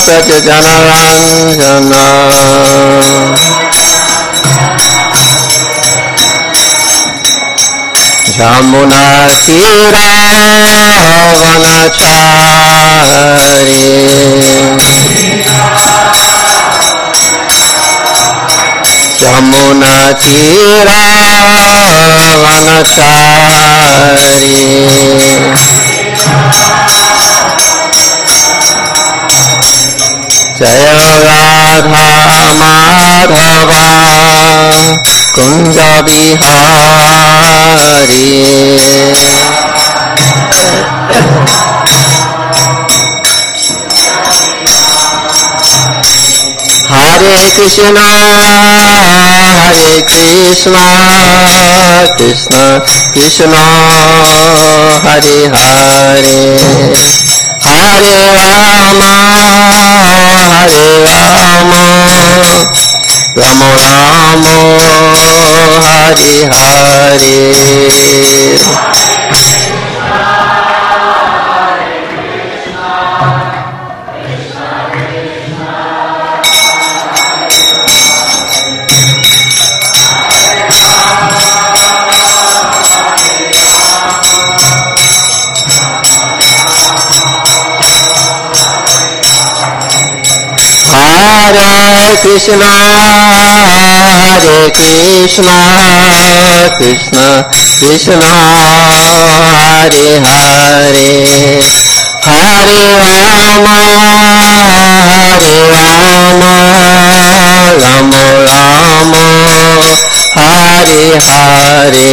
प्रजनरञ्जना यमुनातीरावनचारी यमुनातीरावनचारी जय राधा माधवा कुंज बिहारी हरे कृष्णा कृष्ण कृष्णा हरे हरे हरे राम राम राम हरे हरे कृष्णा कृष्ण कृष्ण हरे हरे हरे राम राम राम हरे हरे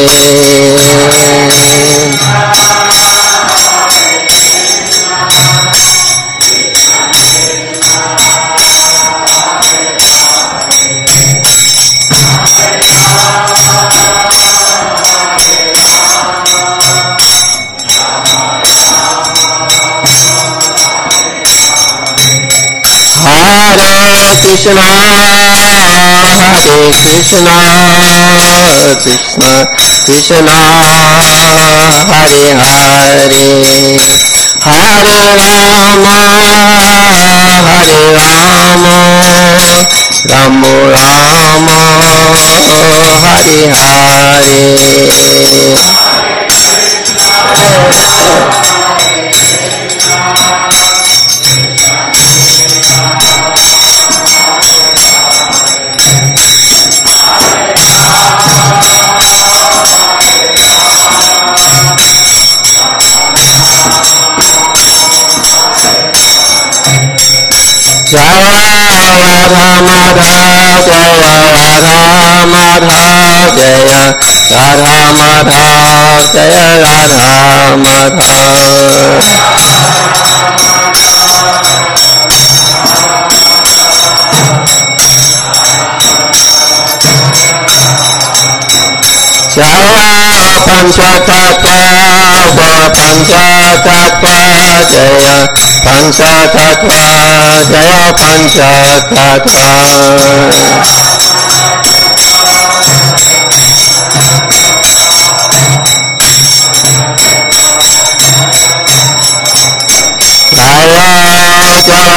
कृष्णा कृष्ण कृष्ण हरे हरे हरे राम राम राम हरे हरे जय राधा माधव जय राधा माधव जय राधा माधव जय राधा माधव जय पंचतत्व जय पंचतत्व जय पंचतत्व जय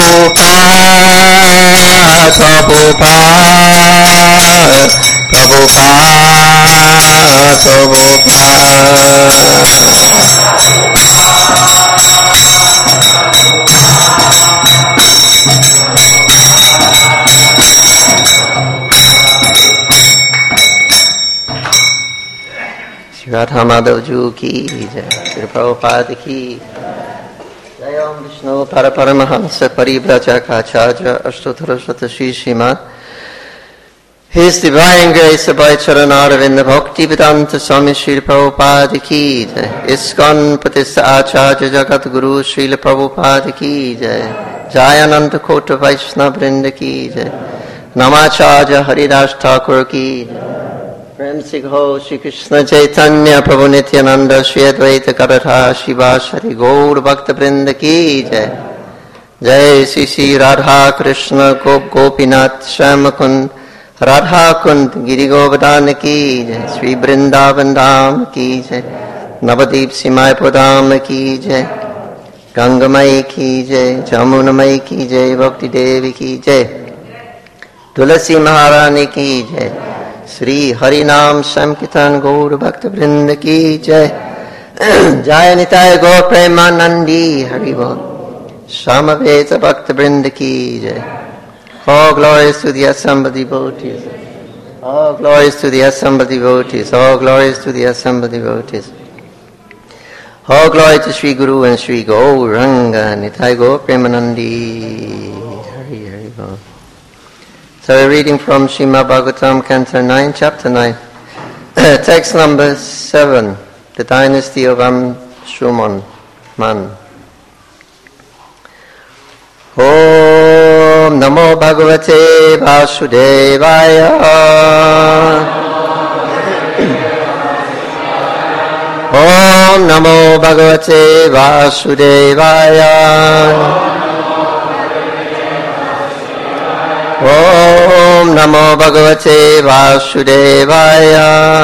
राधा माधव जू की जय, श्री प्रभुपाद की जय। ओम Vishnu Paramhans परिव्राजकाचार्य अष्टोत्तर शतश्री Shrimad His Divine Grace by Charanarvind Bhakti Vedanta Swami Srila Prabhupada ki jai. ISKCON Pratishta Acharya Jagat Guru Srila Prabhupada ki jai. Jayananda Kota Vaishnava Vrinda ki jai. Namacharya Haridas Thakur ki jai. Prem se ho Shri Krishna Chaitanya Prabhu Nityananda Shri Advaita Garadha Shivasari Gaur Bhakta Vrinda ki jai. Jai Shri Shri Radha Krishna Gop Gopinath Shyamakund Radha Kund Giri Govardhan की जय। श्री वृंदावन धाम की जय। नवदीप सीमाय प्रधाम की जय। Gangamai ki jai, Jamunamai ki jai, Bhakti Devi ki jai, Tulasi Maharani ki jai, Sri Harinam Sankirtan Gaur Bhakta Vrinda ki jai, Jai Nitai Gaur Premanandi Haribol, Samaveta Bhakta Vrinda ki jai. All glories to the assembled devotees. All glories to the assembled devotees. All glories to the assembled devotees. All glory to Sri Guru and Sri Gauranga Nitai Gaur Premanandi. Hari Hari Bol. So we're reading from Srimad Bhagavatam, Canto 9, Chapter 9. Text number 7. The Dynasty of Anshuman. Om Namo Bhagavate Vasudevaya. Om Namo Bhagavate Vasudevaya. Om Namo Bhagavate Vasudevaya.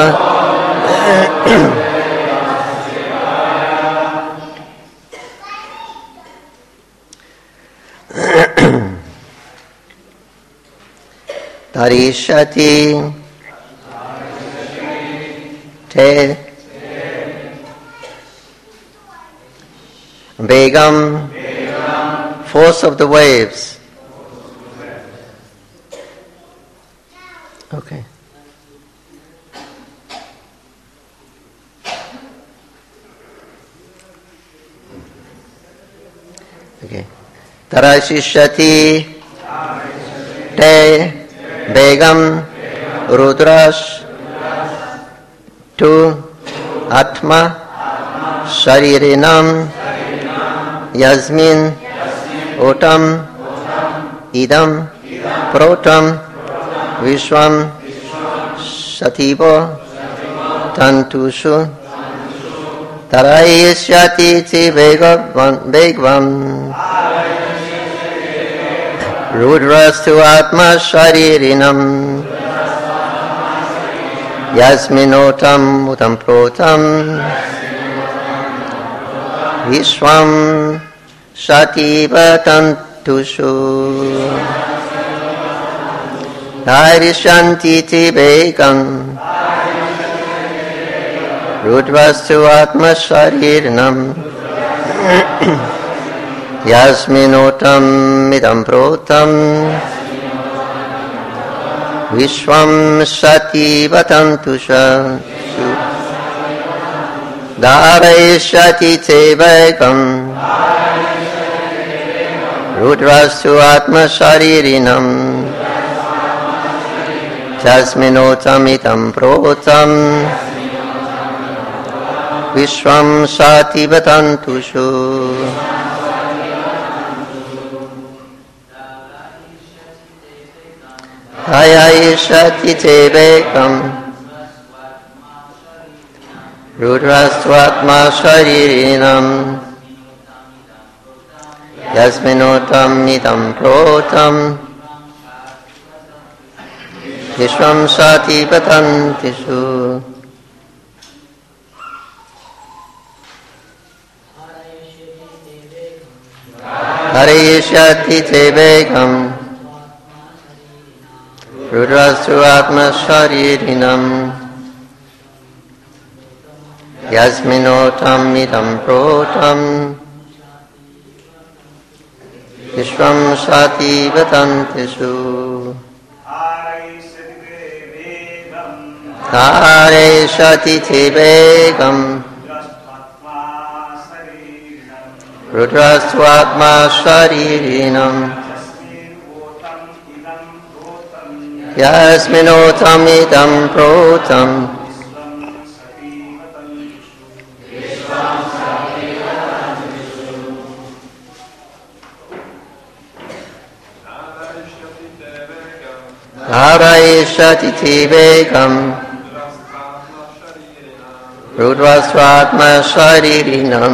Tarishati Te Begam, force of the waves. Okay. Okay. Tarashishati Te Begam Rudrash Tu Atma Sharirinam Yasmin Otam Idam Protam Vishwam Shatibo Tantushu Tarayisyati Ti Begvam Rudrastu Atma Sharirinam Yasminotam Utam Protam Vishwam Shatibatantushu Dharishanti Tibekam Rudrastu Atma Sharirinam Yasminotam Idam Protam Vishwam Shatibatantusha Dharayishati Tebekam Rudrastu Atma Sharirinam Jasminotam Idam Protam Vishwam Shatibatantushu Ayayishati Tebekam Rudrasvatma Sharirinam Yasminotam Idam Protam Vishwam Shatibatantishu Harayishati Tebekam Rudrastu Atma Sharirinam Yasminotam Idam Protam Vishwam Shatibatantishu Hare Shati Tebekam Rudrastu Atma Sharirinam Yasminotam Idam Protam Harayishati Tebekam Rudrasvatma Sharirinam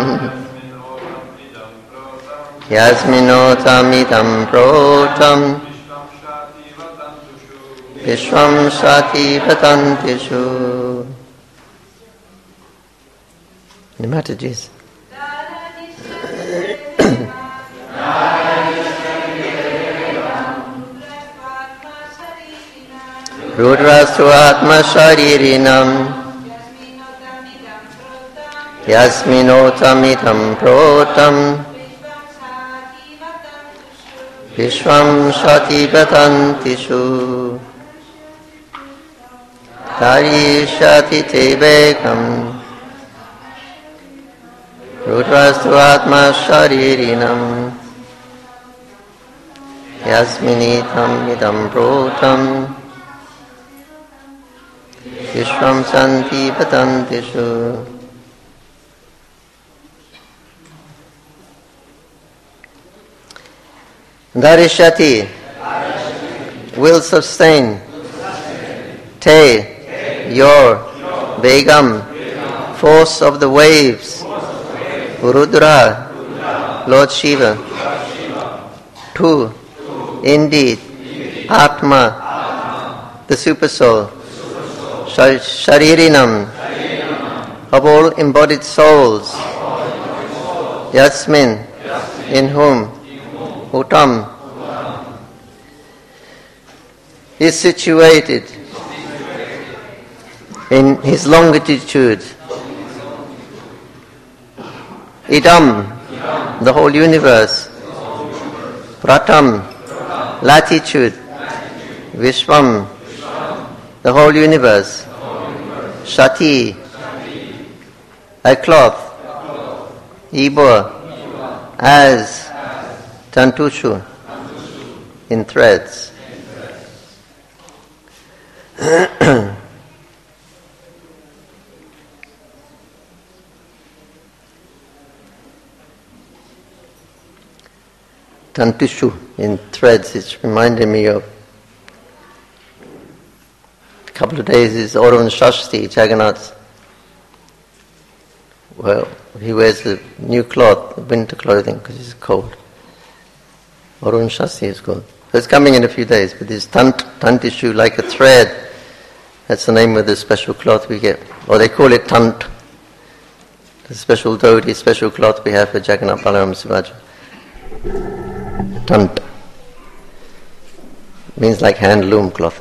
Yasminotam Idam Protam Vishwam Shatibatantishu. The Mataji's. Rudrastu Atma Sharirinam Yasminotamidam Protam Vishwam Shatibatantishu Tarishati Tebekam Rudrastu Atma Sharirinam Yasminitam Idam Protam Vishwam Shatibatantishu. Darishati will sustain. Te, your, Begam, force of the waves. Rudra, Lord Shiva. Tu, indeed, Atma, the Supersoul. Sharirinam, of all embodied souls. Yasmin, in whom. Uttam is situated in his longitude. Idam, the whole universe. Pratam, latitude. Vishwam, the whole universe. Shati, a cloth. Ibor, as. Tantushu, in threads. Tantushu, in threads. It's reminding me of a couple of days is Arun Shashti, Jagannath. Well, he wears a new cloth, winter clothing, because it's cold. Arun Shasti is called. So it's coming in a few days, but this tantishu, like a thread, that's the name of the special cloth we get. Or they call it tant, the special dhoti, special cloth we have for Jagannath Balaram Subhadra. Tant. Means like hand-loom cloth.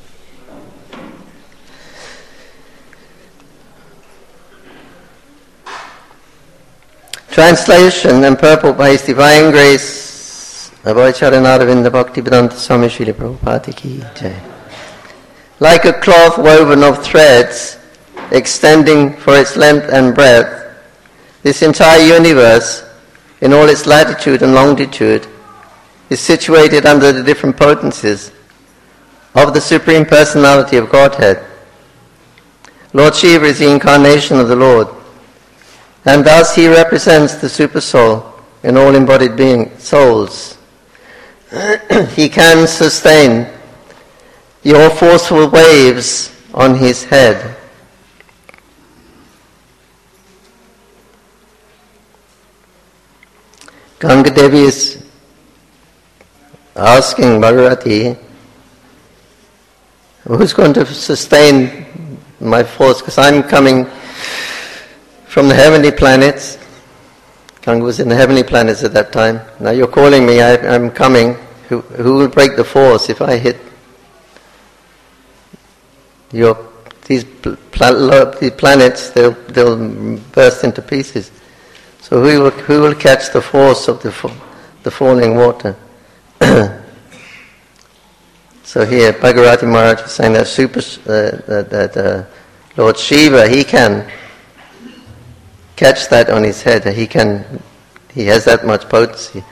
Translation and purport by His Divine Grace Abhaycharanaravinda Bhaktivedanta Swami Srila Prabhupada Ki Jai. Like a cloth woven of threads, extending for its length and breadth, this entire universe, in all its latitude and longitude, is situated under the different potencies of the Supreme Personality of Godhead. Lord Shiva is the incarnation of the Lord, and thus he represents the Supersoul in all embodied souls. He can sustain your forceful waves on his head. Ganga Devi is asking Bhagavati, who's going to sustain my force? Because I'm coming from the heavenly planets. Ganga was in the heavenly planets at that time. Now you're calling me, I'm coming. Who will break the force if I hit these planets? They'll burst into pieces. So who will catch the force of the falling water? So here Bhagavati Maharaj is saying that Lord Shiva, he can catch that on his head. He has that much potency.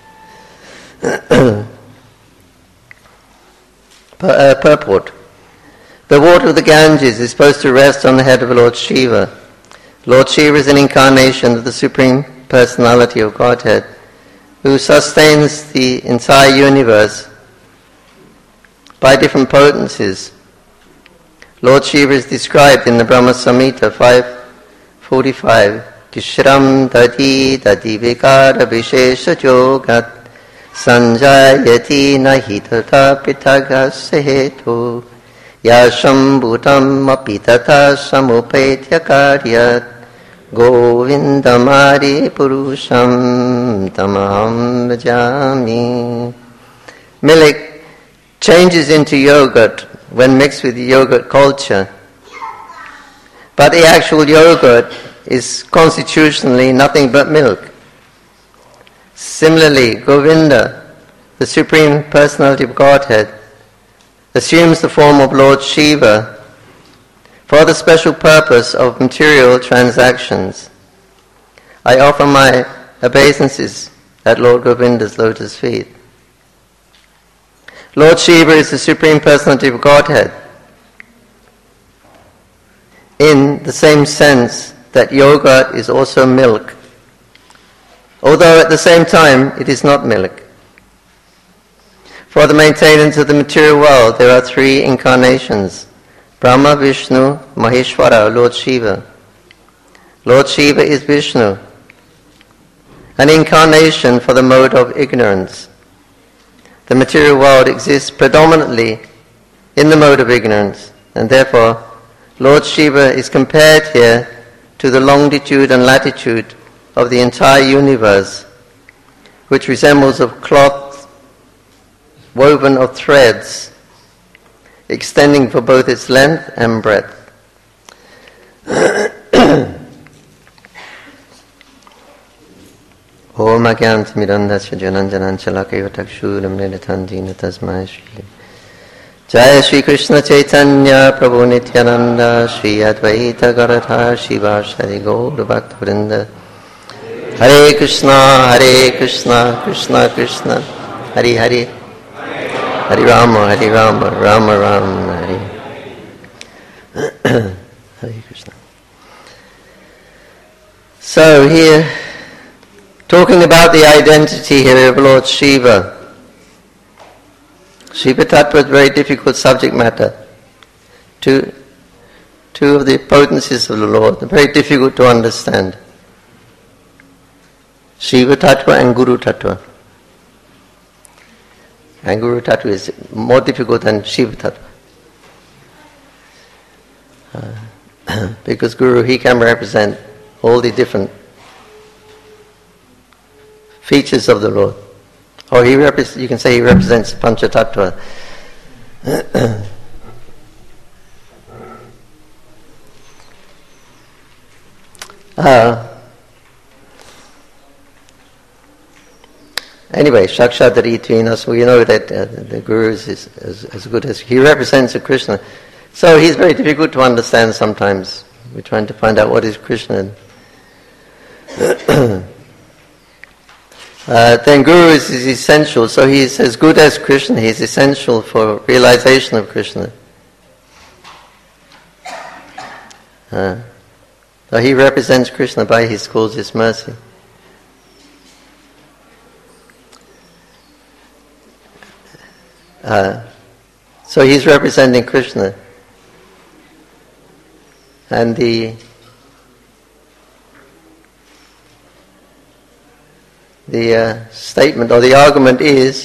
Purport. The water of the Ganges is supposed to rest on the head of Lord Shiva. Lord Shiva is an incarnation of the Supreme Personality of Godhead, who sustains the entire universe by different potencies. Lord Shiva is described in the Brahma Samhita 5:45. Tishram dadi vikara vishesha yogat sanjayati nahi tata pithagasya hetu yashambhutam api tata samupetya karyat govindamari purusham tamaham bhajami. Milk changes into yogurt when mixed with yogurt culture. But the actual yogurt is constitutionally nothing but milk. Similarly, Govinda, the Supreme Personality of Godhead, assumes the form of Lord Shiva for the special purpose of material transactions. I offer my obeisances at Lord Govinda's lotus feet. Lord Shiva is the Supreme Personality of Godhead in the same sense that yogurt is also milk, although at the same time it is not milk. For the maintenance of the material world there are three incarnations: Brahma, Vishnu, Maheshwara, Lord Shiva. Lord Shiva is Vishnu, an incarnation for the mode of ignorance. The material world exists predominantly in the mode of ignorance, and therefore Lord Shiva is compared here to the longitude and latitude of the entire universe, which resembles a cloth woven of threads, extending for both its length and breadth. Om Agyantimirandasya Jananjanancha Lakaivatakshūram Niditandina Tasmai Shri Jaya Shri Krishna Chaitanya Prabhu Nityananda Shri Advaita Garadhar Shivashari Gaur Bhakta Vrinda Hare Krishna Krishna Krishna Hare Hare Hare Rama Rama Rama Hare Hare Krishna. So here, talking about the identity here of Lord Shiva. Shiva Tattva is a very difficult subject matter. Two of the potencies of the Lord are very difficult to understand. Shiva Tattva and Guru Tattva. And Guru Tattva is more difficult than Shiva Tattva. Because Guru, he can represent all the different features of the Lord. Or you can say he represents Panchatattva. Anyway, Shakshadaritvina, so we know that the Guru is as good as... He represents a Krishna. So he's very difficult to understand sometimes. We're trying to find out what is Krishna. Then Guru is essential, so he's as good as Krishna, he's essential for realization of Krishna. So he represents Krishna by his cause, his mercy. So he's representing Krishna. And the statement or the argument is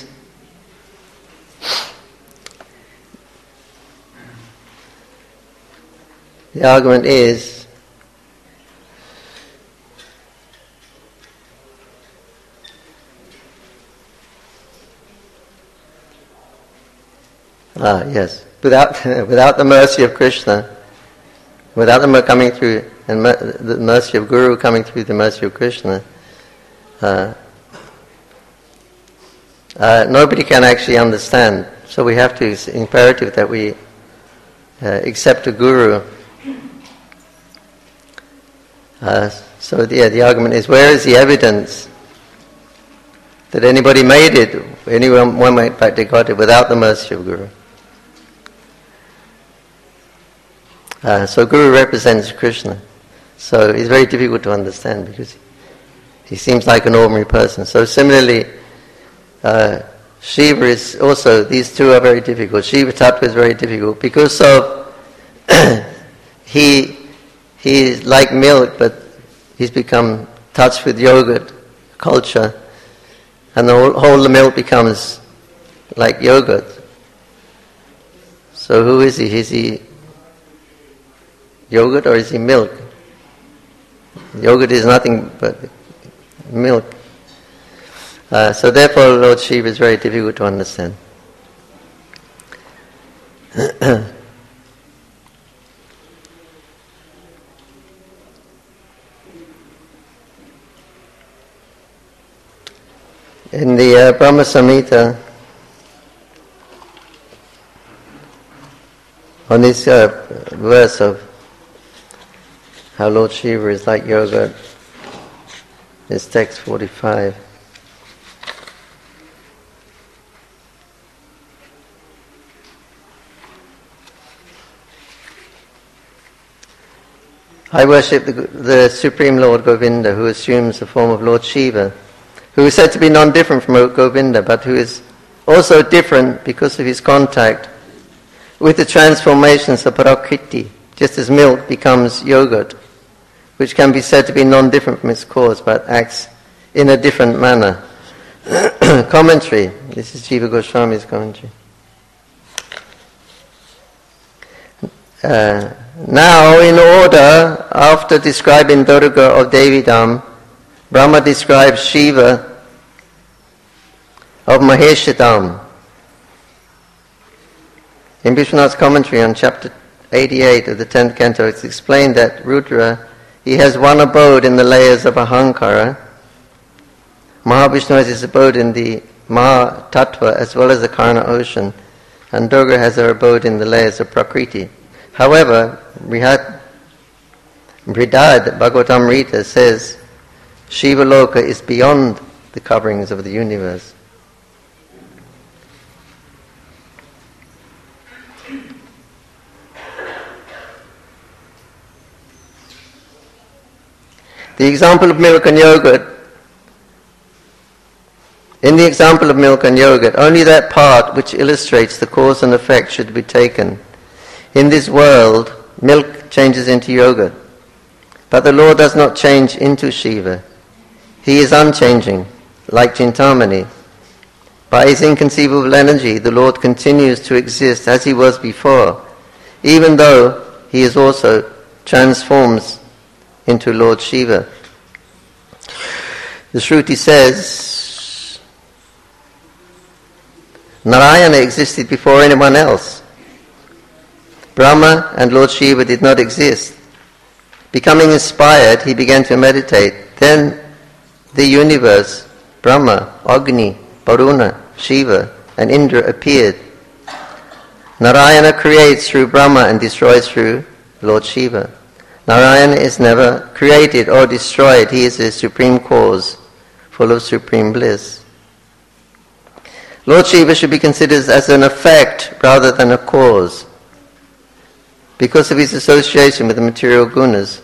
without the mercy of Krishna, without the coming through and the mercy of Guru coming through the mercy of Krishna, nobody can actually understand. So we have to, it's imperative that we accept a Guru. The argument is, where is the evidence that anybody made it, anyone might practically got it without the mercy of Guru? So Guru represents Krishna. So it's very difficult to understand because he seems like an ordinary person. So similarly, Shiva is also, these two are very difficult. Shiva Tattva is very difficult because of he is like milk, but he's become touched with yogurt culture, and the whole milk becomes like yogurt. So who is he? Is he yogurt or is he milk? Yogurt is nothing but milk. So therefore Lord Shiva is very difficult to understand. In the Brahma Samhita, on this verse of how Lord Shiva is like yoga, is text 45. I worship the Supreme Lord Govinda, who assumes the form of Lord Shiva, who is said to be non-different from Govinda, but who is also different because of his contact with the transformations of Prakriti, just as milk becomes yogurt, which can be said to be non-different from its cause, but acts in a different manner. Commentary. This is Jiva Goswami's commentary. Now, in order, after describing Durga of Devidam, Brahma describes Shiva of Maheshadam. In Vishwanath's commentary on chapter 88 of the 10th canto, it's explained that Rudra, he has one abode in the layers of Ahankara. Mahavishnu has his abode in the Mahatattva as well as the Karna ocean, and Durga has her abode in the layers of Prakriti. However, Brihad Bhagavatamrita says Shiva Loka is beyond the coverings of the universe. The example of milk and yogurt. In the example of milk and yogurt, only that part which illustrates the cause and effect should be taken. In this world, milk changes into yogurt, but the Lord does not change into Shiva. He is unchanging, like Chintamani. By his inconceivable energy, the Lord continues to exist as he was before, even though he is also transforms into Lord Shiva. The Shruti says, Narayana existed before anyone else. Brahma and Lord Shiva did not exist. Becoming inspired, he began to meditate. Then the universe, Brahma, Agni, Varuna, Shiva, and Indra appeared. Narayana creates through Brahma and destroys through Lord Shiva. Narayana is never created or destroyed. He is the supreme cause, full of supreme bliss. Lord Shiva should be considered as an effect rather than a cause, because of his association with the material gunas.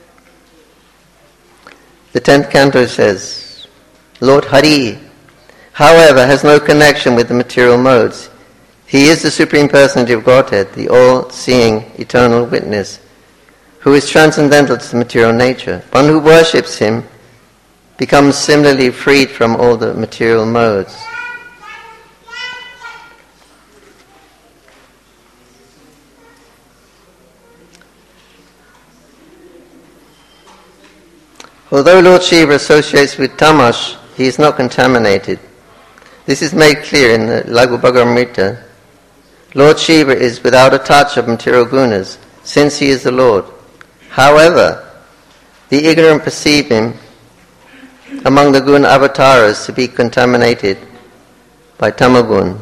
The 10th canto says, Lord Hari, however, has no connection with the material modes. He is the Supreme Personality of Godhead, the all-seeing eternal witness, who is transcendental to the material nature. One who worships him becomes similarly freed from all the material modes. Although Lord Shiva associates with tamas, he is not contaminated. This is made clear in the Laghu Bhagavatamrita. Lord Shiva is without a touch of material gunas, since he is the Lord. However, the ignorant perceive him among the guna avatars to be contaminated by tamagun.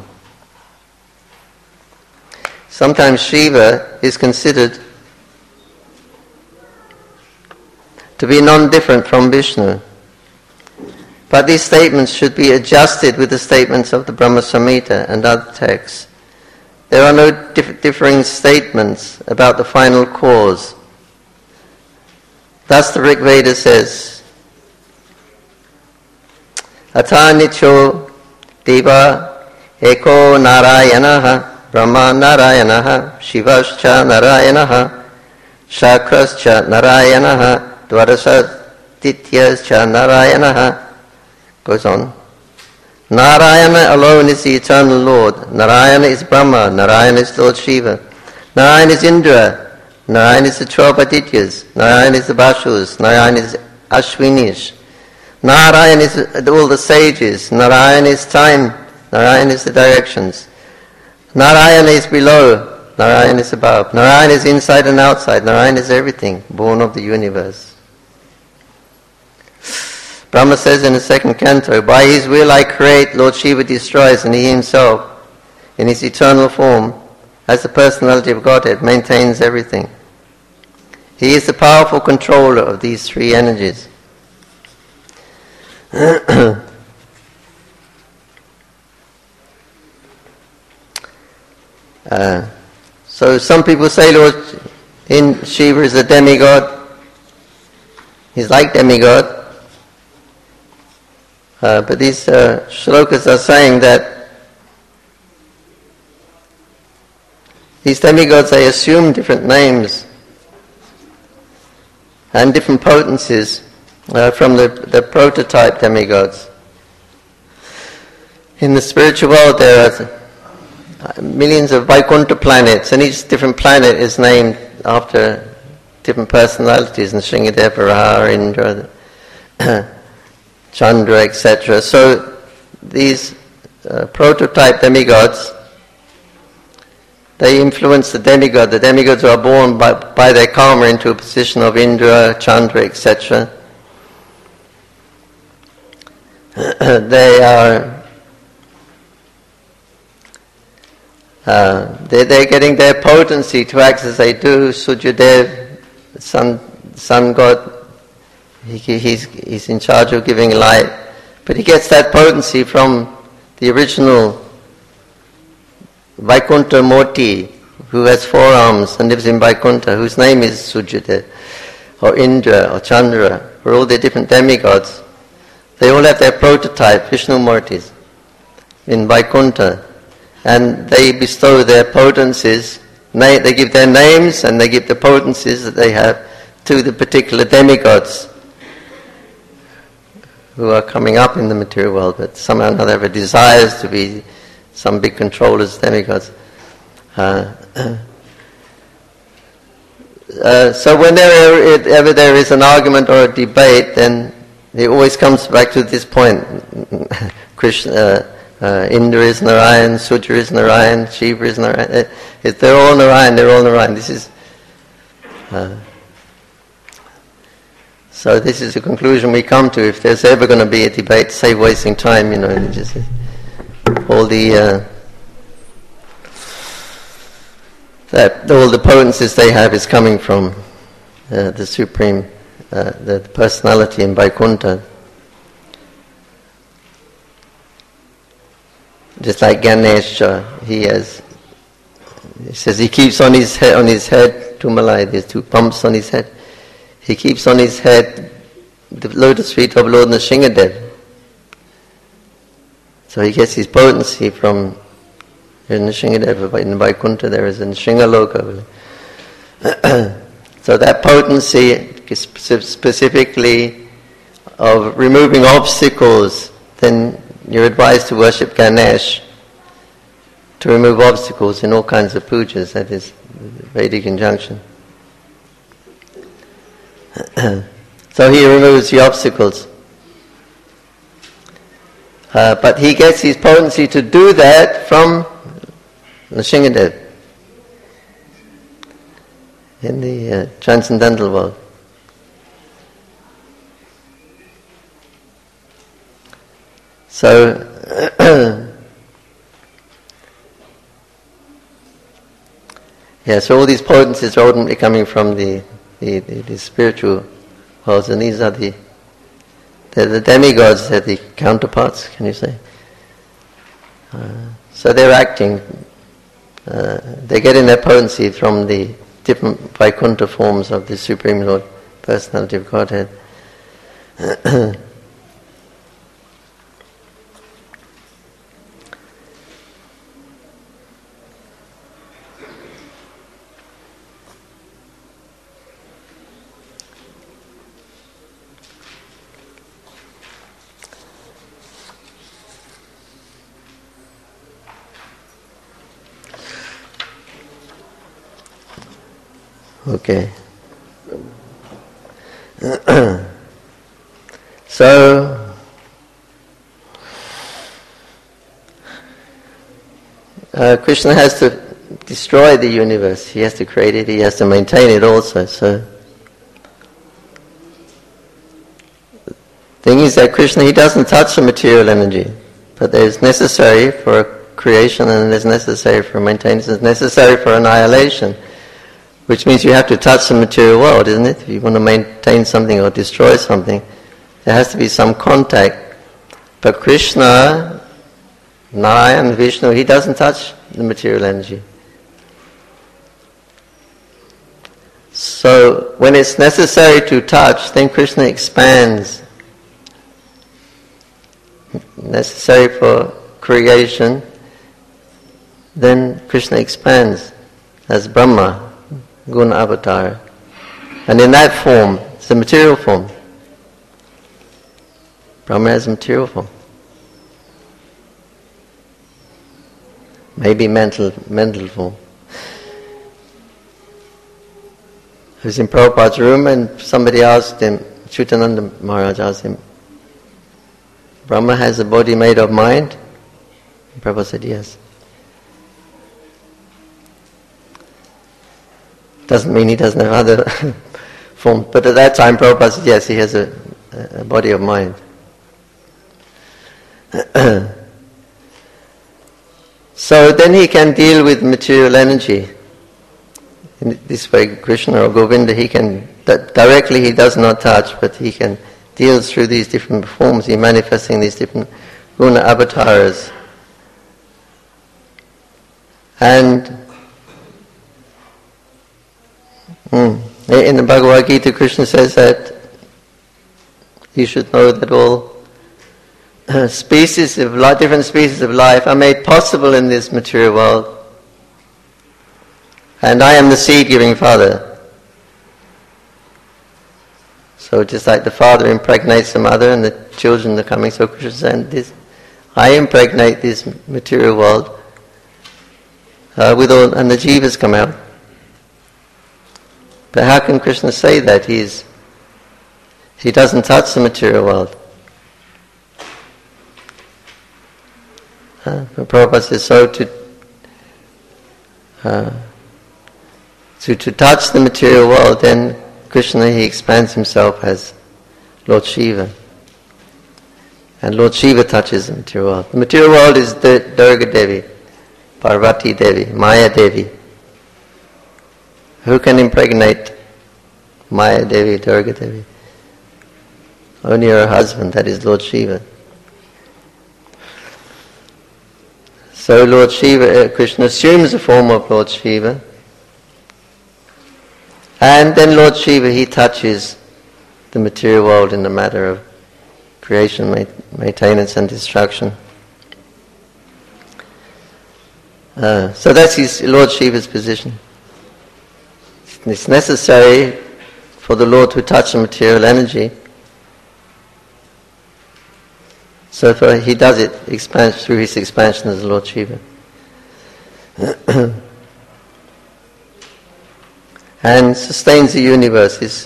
Sometimes Shiva is considered to be non-different from Vishnu. But these statements should be adjusted with the statements of the Brahma Samhita and other texts. There are no differing statements about the final cause. Thus the Rig Veda says, Atha nicho deva eko narayanaha brahma narayanaha shivascha narayanaha shakrascha narayanaha Dvarasaditya Narayana. Goes on. Narayana alone is the eternal Lord. Narayana is Brahma. Narayana is Lord Shiva. Narayana is Indra. Narayana is the 12 Adityas. Narayana is the Bashus. Narayana is Ashwinis. Narayana is all the sages. Narayana is time. Narayana is the directions. Narayana is below. Narayan is above. Narayan is inside and outside. Narayan is everything, born of the universe. Brahma says in the second canto, by his will I create, Lord Shiva destroys, and he himself, in his eternal form, as the personality of Godhead, maintains everything. He is the powerful controller of these three energies. So some people say Lord Shiva is a demigod. He's like demigod. But these shlokas are saying that these demigods, they assume different names and different potencies from the prototype demigods. In the spiritual world there are millions of Vaikuntha planets, and each different planet is named after different personalities, and Nrsingadeva, Raha, Indra, Chandra, etc. So these prototype demigods, they influence the demigod. The demigods are born by their karma into a position of Indra, Chandra, etc. They're getting their potency to act as they do. Suryadev, sun god, he's in charge of giving light, but he gets that potency from the original Vaikuntha Murti, who has 4 arms and lives in Vaikuntha, whose name is Suryadev, or Indra, or Chandra, or all the different demigods. They all have their prototype, Vishnu Murtis, in Vaikuntha, and they bestow their potencies. They give their names and they give the potencies that they have to the particular demigods who are coming up in the material world, but somehow or another have a desire to be some big controllers, demigods. So whenever there is an argument or a debate, then it always comes back to this point. Krishna, Indra is Narayan, Surya is Narayan, Shiva is Narayan. They're all Narayan, they're all Narayan. This is... So this is the conclusion we come to. If there's ever going to be a debate, save wasting time, and just all the all the potencies they have is coming from the supreme, the personality in Vaikuntha. Just like Ganesha, he says he keeps on his head, Tumalai, there's 2 bumps on his head. He keeps on his head the lotus feet of Lord Nrsingadev. So he gets his potency from Nrsingadev. In Vaikuntha there is a Nrsingaloka. So that potency is specifically of removing obstacles, then you're advised to worship Ganesh to remove obstacles in all kinds of pujas. That is Vedic injunction. So he removes the obstacles. But he gets his potency to do that from Nrsingadev in the transcendental world. So so all these potencies are ultimately coming from the spiritual worlds, and these are the demigods, they're the counterparts, can you say? So they're acting, they're getting their potency from the different Vaikuntha forms of the Supreme Lord, Personality of Godhead. Okay. So, Krishna has to destroy the universe. He has to create it, he has to maintain it also. So the thing is that Krishna, he doesn't touch the material energy, but there's necessary for creation and there's necessary for maintenance, there's necessary for annihilation, which means you have to touch the material world, isn't it? If you want to maintain something or destroy something, there has to be some contact. But Krishna, Narayan, Vishnu, he doesn't touch the material energy. So when it's necessary to touch, then Krishna expands. Necessary for creation, then Krishna expands as Brahma, Guna Avatar. And in that form, it's a material form. Brahma has a material form. Maybe mental form. He was in Prabhupada's room and somebody asked him, Chutananda Maharaj asked him, Brahma has a body made of mind? And Prabhupada said yes. Doesn't mean he doesn't have other forms, but at that time Prabhupada said yes, he has a body of mind. So then he can deal with material energy. In this way, Krishna or Govinda, he can, directly he does not touch, but he can deal through these different forms, he manifesting these different guna avatars. And in the Bhagavad Gita, Krishna says that you should know that all species of life, different species of life are made possible in this material world. And I am the seed-giving father. So just like the father impregnates the mother and the children are coming, so Krishna said, I impregnate this material world with all, and the jivas come out. But how can Krishna say that? He doesn't touch the material world. Prabhupada says, so to touch the material world, then Krishna, he expands himself as Lord Shiva. And Lord Shiva touches the material world. The material world is Durga Devi, Parvati Devi, Maya Devi. Who can impregnate Maya Devi, Durga Devi? Only her husband, that is Lord Shiva. So Lord Shiva, Krishna assumes the form of Lord Shiva. And then Lord Shiva, he touches the material world in the matter of creation, maintenance and destruction. So that's Lord Shiva's position. It's necessary for the Lord to touch the material energy. So he does it through his expansion as Lord Shiva. And sustains the universe.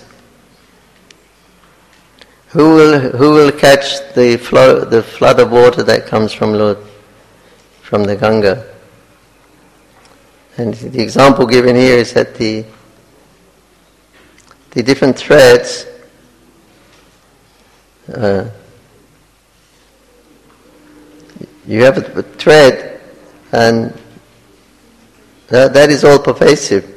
Who will catch the flood of water that comes from the Ganga? And the example given here is that the different threads you have a thread, and that is all pervasive.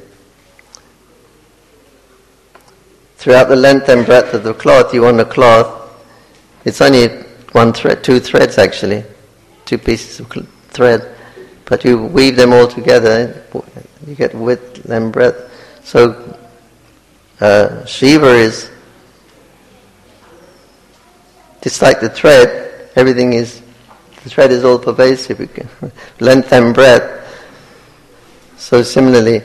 Throughout the length and breadth of the cloth, you want a cloth. It's only one thread, two threads actually, two pieces of thread, but you weave them all together, you get width and breadth. So Shiva is just like the thread. The thread is all pervasive, length and breadth. So similarly,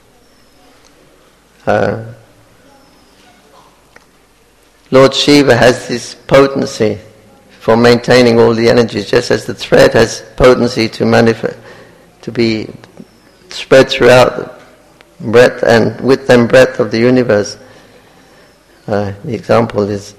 Lord Shiva has this potency for maintaining all the energies, just as the thread has potency to manifest, to be spread throughout the breadth and width and breadth of the universe. The example is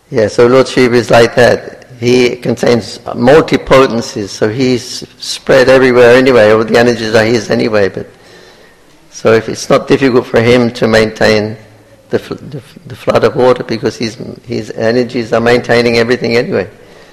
Yeah, so Lord Shiva is like that. He contains multi-potencies, so he's spread everywhere anyway. All the energies are his anyway. But so if it's not difficult for him to maintain the flood of water, because his energies are maintaining everything anyway.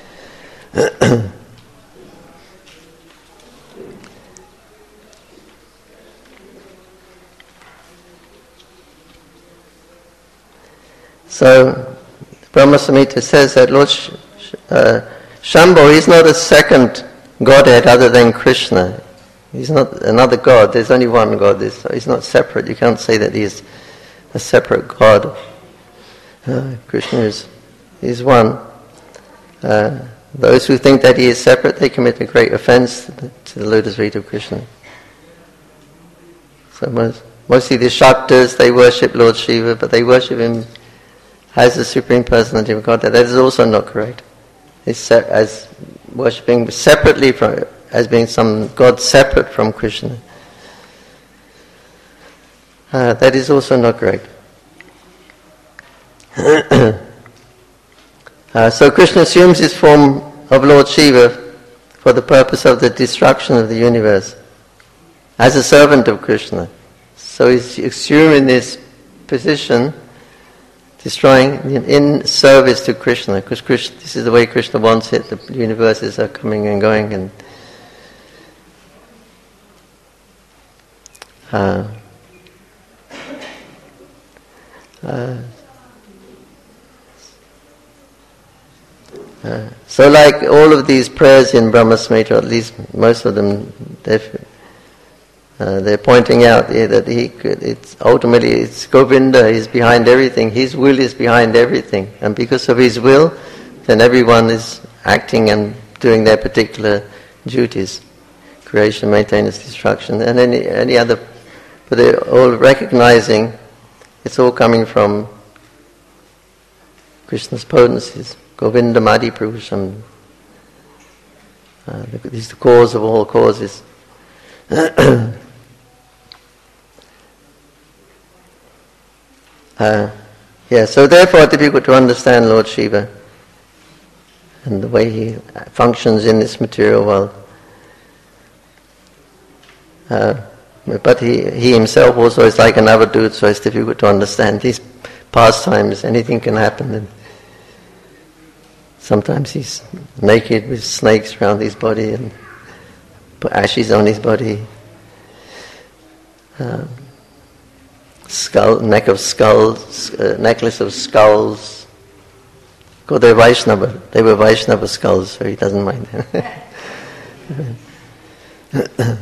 So Brahma Samhita says that Lord Shambho is not a second Godhead other than Krishna. He's not another God. There's only one God. He's not separate. You can't say that he's a separate God. Krishna is one. Those who think that he is separate, they commit a great offense to the lotus feet of Krishna. So mostly the Shaktas, they worship Lord Shiva, but they worship him as the Supreme Personality of Godhead. That is also not correct. It's as worshipping separately from, as being some God separate from Krishna. That is also not correct. So Krishna assumes his form of Lord Shiva for the purpose of the destruction of the universe, as a servant of Krishna. So he's assuming this position, destroying in service to Krishna, because this is the way Krishna wants it. The universes are coming and going, and so like all of these prayers in Brahma Samhita, at least most of them, they're pointing out here that ultimately it's Govinda, he's behind everything, his will is behind everything, and because of his will, then everyone is acting and doing their particular duties, creation, maintenance, destruction, and any other, but they're all recognizing it's all coming from Krishna's potencies. Govinda Madi Purusham. He's the cause of all causes. So therefore it's difficult to understand Lord Shiva and the way he functions in this material world. But he himself also is like an avadut, so it's difficult to understand his pastimes. Anything can happen. And sometimes he's naked with snakes around his body and put ashes on his body. Necklace of skulls. God, they're Vaishnava. They were Vaishnava skulls, so he doesn't mind them.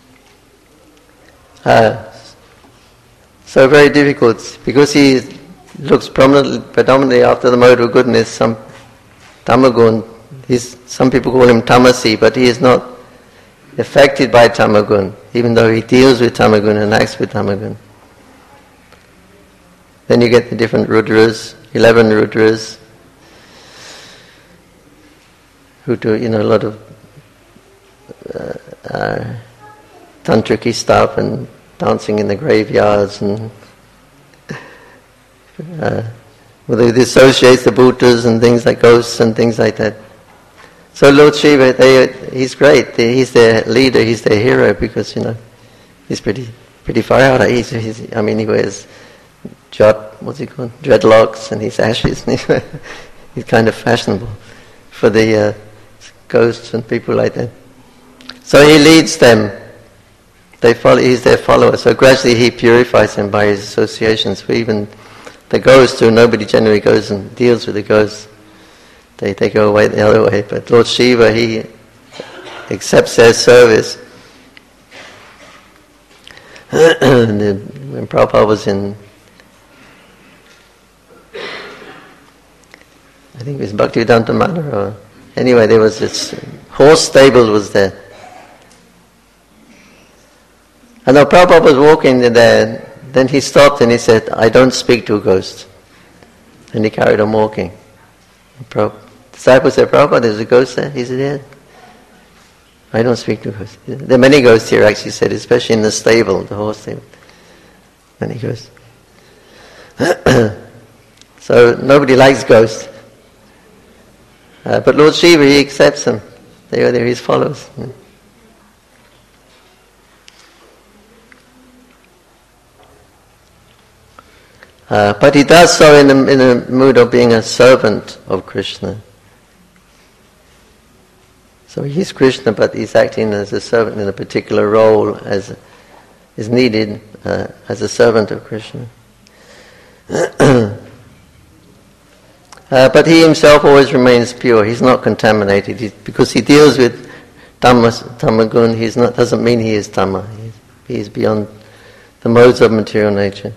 So very difficult, because he looks predominantly after the mode of goodness, some tamagun. Some people call him tamasi, but he is not affected by tamagun, even though he deals with tamagun and acts with tamagun. Then you get the different Rudras, 11 Rudras, who do a lot of tantric stuff and dancing in the graveyards, and it associates the Bhutas and things like ghosts and things like that. So Lord Shiva, he's great. He's their leader. He's their hero, because he's pretty far out. He wears dreadlocks, and he's ashes. And he's kind of fashionable for the ghosts and people like that. So he leads them. He's their follower. So gradually he purifies them by his associations. For even the ghosts, who nobody generally goes and deals with the ghosts, they go away the other way. But Lord Shiva, he accepts their service. When Prabhupada was in, I think it was Bhaktivedanta Manor, or anyway, there was this horse stable was there. And when Prabhupada was walking there, then he stopped and he said, "I don't speak to ghosts." And he carried on walking. The disciple said, "Prabhupada, there's a ghost there?" He said, "Yeah. I don't speak to ghosts." There are many ghosts here, actually said, especially in the stable, the horse stable. Many ghosts. So nobody likes ghosts. But Lord Shiva, he accepts them. They are his followers. But he does so in a mood of being a servant of Krishna. So he's Krishna, but he's acting as a servant in a particular role as is needed as a servant of Krishna. But he himself always remains pure. He's not contaminated. Because he deals with tamagun, doesn't mean he is tama. He's beyond the modes of material nature.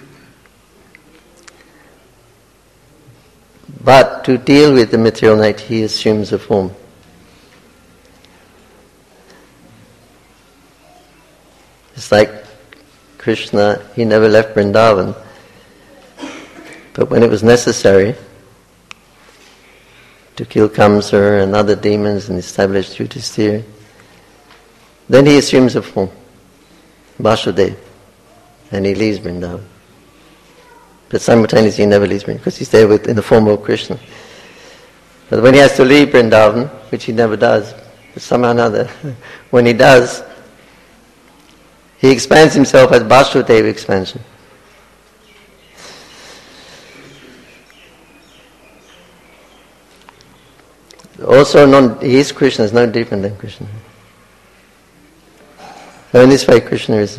But to deal with the material nature, he assumes a form. It's like Krishna, he never left Vrindavan. But when it was necessary to kill Kamsa and other demons and establish Yudhisthira, then he assumes a form, Vasudeva, and he leaves Vrindavan. But simultaneously he never leaves Vrindavan because he's there in the form of Krishna. But when he has to leave Vrindavan, which he never does, but somehow or another, when he does, he expands himself as Vasudeva expansion. Also, he is Krishna, is no different than Krishna. So in this way, Krishna is...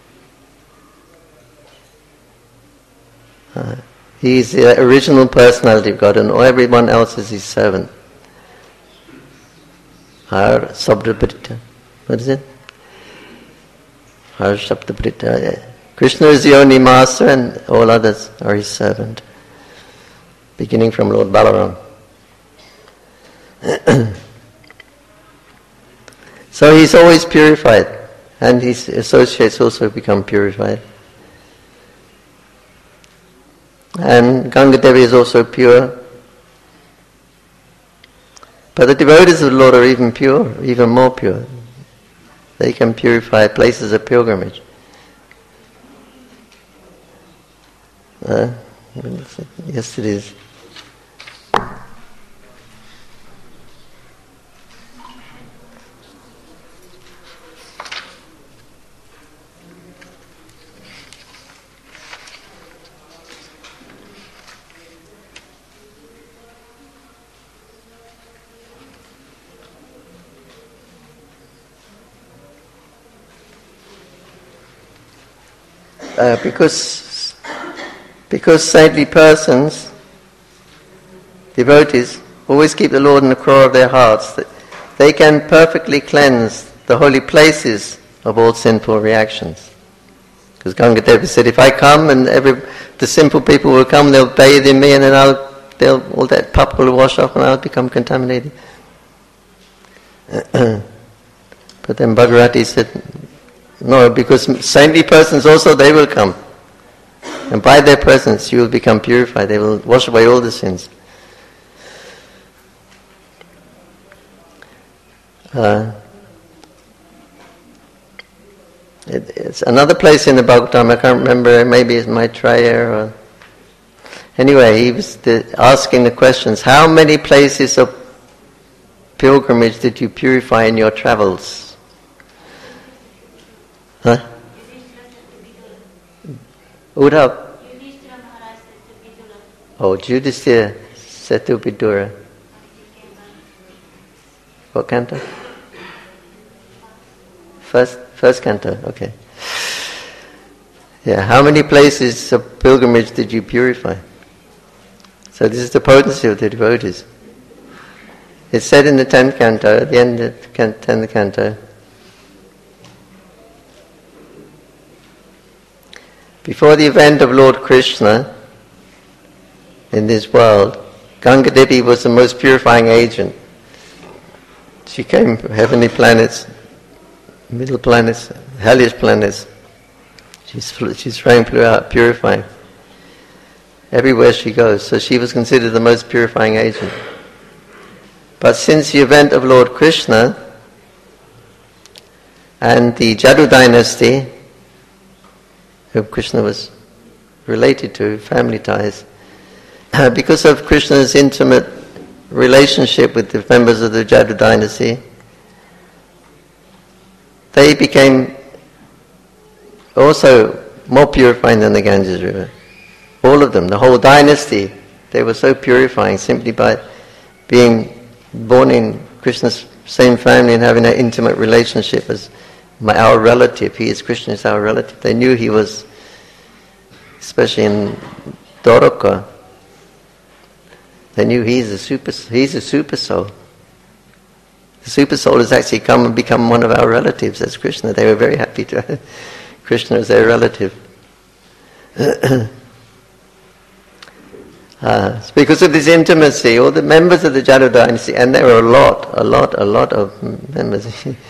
he is the original personality of God, and everyone else is his servant. Har Sabdabrita. What is it? Har Sabdabrita. Krishna is the only master, and all others are his servant. Beginning from Lord Balaram. So he's always purified, and his associates also become purified. And Ganga Devi is also pure. But the devotees of the Lord are even pure, even more pure. They can purify places of pilgrimage. Yes, it is. Because saintly persons, devotees, always keep the Lord in the core of their hearts, that they can perfectly cleanse the holy places of all sinful reactions. Because Ganga Devi said, if I come and the simple people will come, they'll bathe in me, and then all that pup will wash off and I'll become contaminated. But then Bhagirati said, no, because saintly persons also, they will come. And by their presence you will become purified. They will wash away all the sins. It's another place in the Bhagavatam, I can't remember, maybe it's Maitreya or... Anyway, he was asking the questions, how many places of pilgrimage did you purify in your travels? Huh? Uddhav. Oh, Yudhisthira said to Vidura. What canto? First canto, okay. Yeah, how many places of pilgrimage did you purify? So this is the potency of the devotees. It's said in the 10th canto, at the end of the 10th canto, before the event of Lord Krishna in this world, Ganga Devi was the most purifying agent. She came from heavenly planets, middle planets, hellish planets. She's flowing throughout, purifying. Everywhere she goes. So she was considered the most purifying agent. But since the event of Lord Krishna and the Jadu dynasty, whom Krishna was related to, family ties, because of Krishna's intimate relationship with the members of the Jadu dynasty, they became also more purifying than the Ganges River. All of them, the whole dynasty, they were so purifying simply by being born in Krishna's same family and having an intimate relationship as our relative. He is Krishna, is our relative. They knew he was, especially in Dwaraka, they knew he's a super soul. The super soul has actually come and become one of our relatives as Krishna. They were very happy to have Krishna as their relative. Because of this intimacy, all the members of the Jadu dynasty, and there were a lot of members.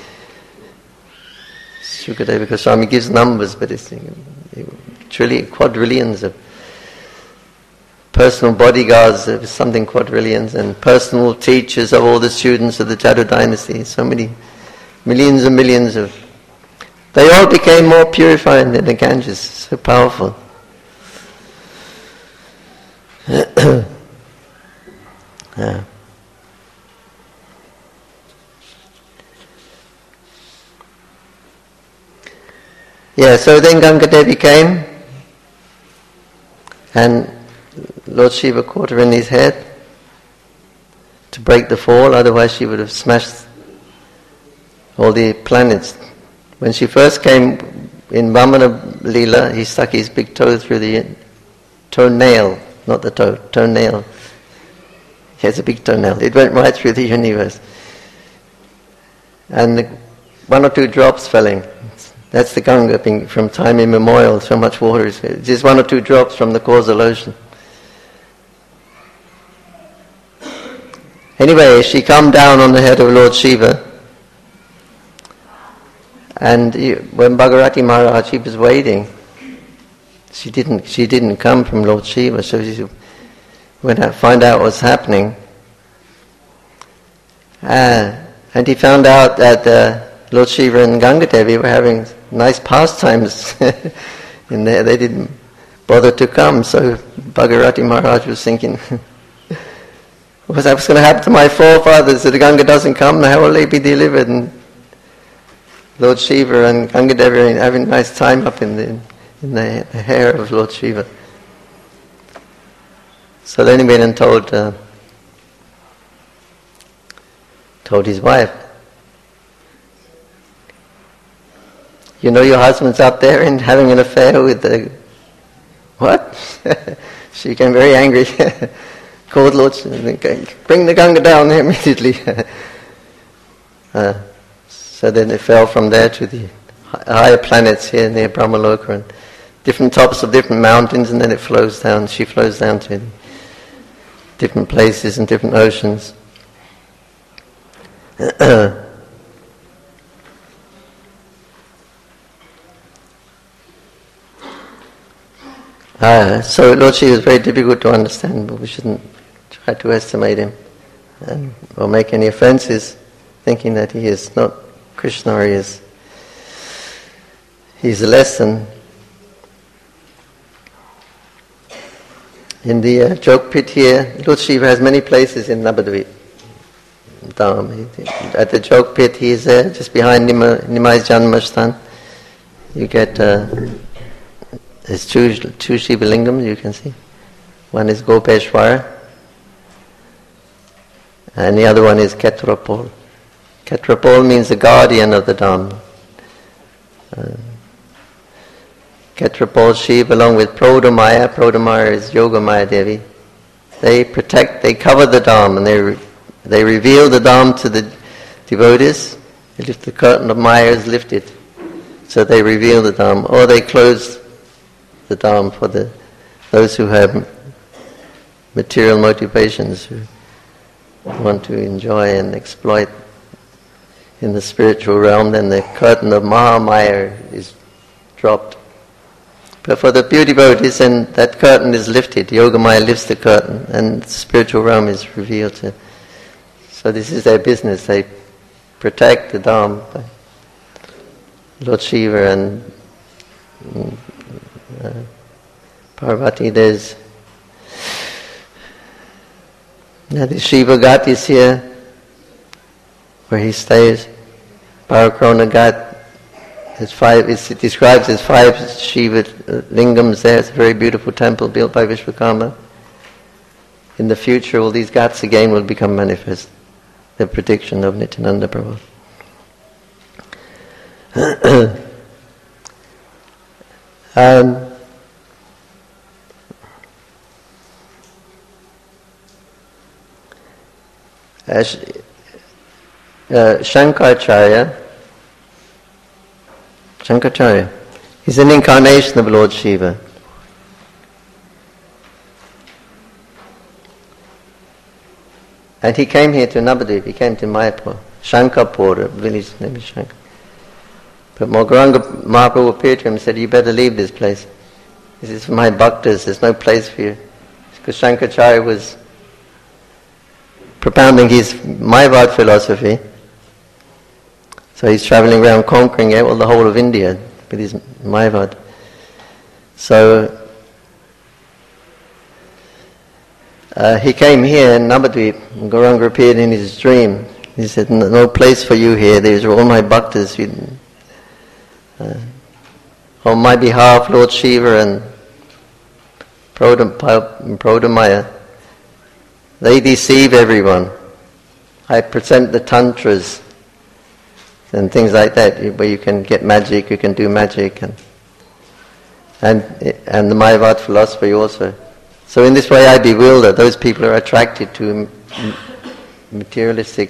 Shukadeva Goswami gives numbers, but it's quadrillions of personal bodyguards, something quadrillions, and personal teachers of all the students of the Jadu dynasty. So many, millions and millions of... They all became more purified than the Ganges, so powerful. Yeah. Yeah, so then Ganga Devi came, and Lord Shiva caught her in his head to break the fall, otherwise she would have smashed all the planets. When she first came in Vamana Leela, he stuck his big toe through the toenail, not the toe, toenail. He has a big toenail. It went right through the universe. And one or two drops fell in. That's the Ganga being from time immemorial. So much water is just one or two drops from the causal ocean. Anyway, she come down on the head of Lord Shiva. And when Bhagirati Maharaj, he was waiting. She didn't come from Lord Shiva, so she went out to find out what's happening. And he found out that Lord Shiva and Ganga Devi were having nice pastimes in there. They didn't bother to come, so Bhagirati Maharaj was thinking, what's going to happen to my forefathers if the Ganga doesn't come? How will they be delivered? And Lord Shiva and Ganga Devi are having a nice time up in the hair of Lord Shiva. So then he went and told his wife, you know your husband's up there and having an affair with the... What? She became very angry. Called Lord Shiva, bring the Ganga down there immediately. So then it fell from there to the higher planets here near Brahmaloka and different tops of different mountains, and then it flows down. She flows down to different places and different oceans. So Lord Shiva is very difficult to understand, but we shouldn't try to estimate him or make any offences, thinking that he is not Krishna or he's less than. In the joke pit here, Lord Shiva has many places in Navadvip Dham. At the joke pit, he is there, just behind Nimai's Janmastan. You get there's two Shiva Lingams you can see. One is Gopeshwara, and the other one is Ketrapol. Ketrapol means the guardian of the Dham. Ketrapol Shiva, along with Prodamaya is Yogamaya Devi. They cover the Dham, and they reveal the Dham to the devotees. If the curtain of Maya is lifted, so they reveal the Dham, or they close the Dham for those who have material motivations, who want to enjoy and exploit in the spiritual realm. Then the curtain of Mahamaya is dropped. But for the pure devotees, then that curtain is lifted. Yogamaya lifts the curtain, and the spiritual realm is revealed. So this is their business. They protect the Dham. Lord Shiva and Parvati, there's Now the Shiva Ghat is here, where he stays. Parakrona Ghat. It describes as 5 Shiva lingams there. It's a very beautiful temple built by Vishwakarma. In the future, all these ghats again will become manifest. The prediction of Nityananda Prabhu. Shankaracharya is an incarnation of Lord Shiva. And he came here to Navadvip, he came to Mayapur, Shankarpur, a village named Shankar. But Gauranga Mahaprabhu appeared to him and said, "You better leave this place. This is for my bhaktas, there's no place for you." Because Shankaracharya was propounding his Mayavad philosophy. So he's travelling around conquering the whole of India with his Mayavad. So he came here in Navadvip, and Gauranga appeared in his dream. He said, "No place for you here, these are all my bhaktas. On my behalf, Lord Shiva and Prodamaya, they deceive everyone. I present the tantras and things like that, where you can get magic, you can do magic, and the Mayavad philosophy also. So in this way I bewilder. Those people are attracted to materialistic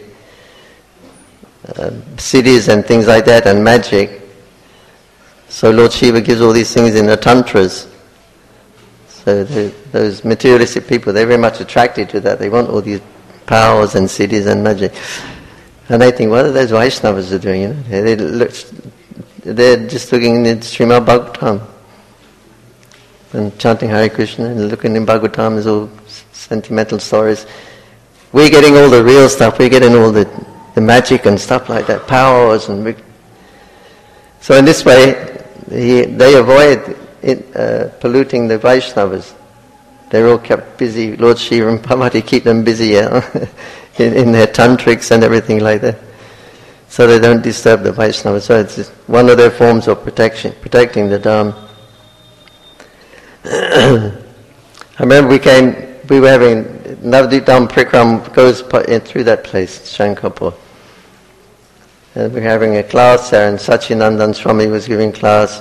cities and things like that, and magic. So Lord Shiva gives all these things in the tantras. So those materialistic people, they're very much attracted to that. They want all these powers and cities and magic. And they think, what are those Vaishnavas are doing? They're just looking in Srimad Bhagavatam and chanting Hare Krishna and looking in Bhagavatam, there's all sentimental stories. We're getting all the real stuff, we're getting all the magic and stuff like that, powers and... So in this way, they avoid polluting the Vaishnavas. They're all kept busy. Lord Shiva and Parvati keep them busy in their tantrics and everything like that, so they don't disturb the Vaishnavas. So it's just one of their forms of protecting the Dharma. I remember we were having Navadvip Dham Prikram goes through that place, Shankarpur. And we were having a class there, and Sachinandan Swami was giving class.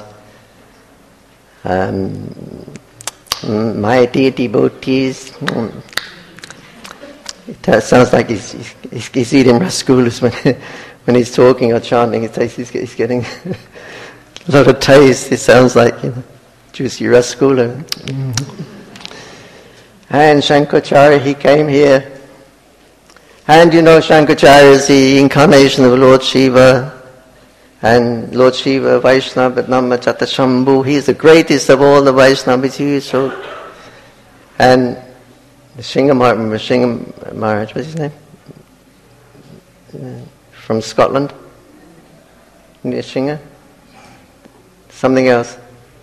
My dear devotees, it sounds like he's eating rasgullas when he's talking or chanting. He's getting a lot of taste. It sounds like juicy rasgulla. And Shankaracharya, he came here. And Shankaracharya is the incarnation of Lord Shiva. And Lord Shiva, Vaishnava, Nama Chatasambhu, he is the greatest of all the Vaishnavas. And Singha Maharaj, what's his name? From Scotland? Singha? Something else?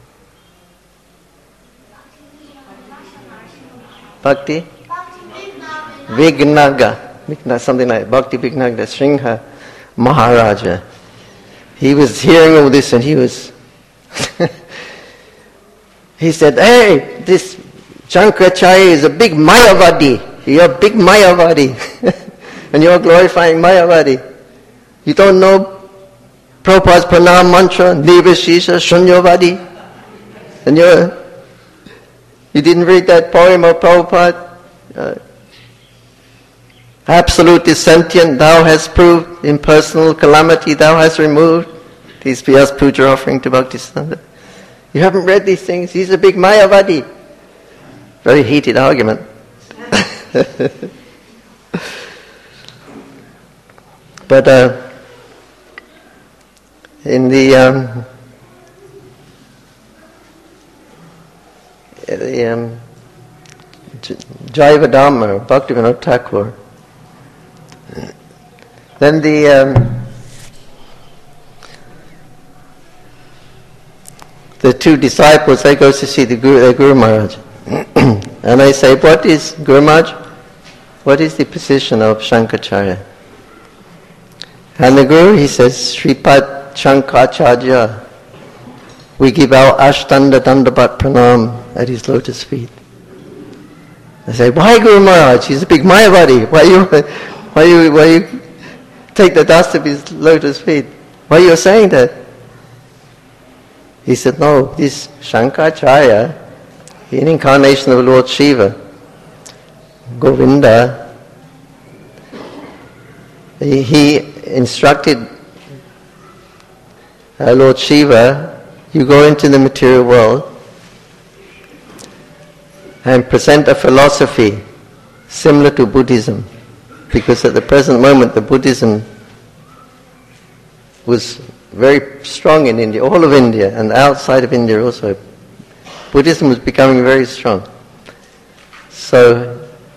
Bhakti? Vignaga, something like Bhakti Vignaga, Singha Maharaja. He was hearing all this and he said, "Hey, this Shankaracharya is a big Mayavadi. You're a big Mayavadi. And you're glorifying Mayavadi. You don't know Prabhupada's pranam mantra, Nirvishesha Shunyavadi? And you didn't read that poem of Prabhupada? Absolute is sentient, thou hast proved. Impersonal calamity thou hast removed. These Vyas Puja offering to Bhaktisiddhanta. You haven't read these things? He's a big Mayavadi." Very heated argument. But in the Jaiva Dhamma, Bhaktivinoda Thakur, then the two disciples, they go to see their Guru Maharaj. And they say, "What is Guru Maharaj?" what is the position of Shankaracharya? And the Guru, he says, Sripad Shankaracharya, we give our Ashtanga Dandavat Pranam at his lotus feet. I say, why Guru Maharaj? He's a big Mayavadi. Why you take the dust of his lotus feet? Why are you saying that? He said, no, this Shankaracharya, an incarnation of Lord Shiva, Govinda, he instructed Lord Shiva, you go into the material world and present a philosophy similar to Buddhism, because at the present moment the Buddhism was very strong in India, all of India, and outside of India also. Buddhism was becoming very strong. So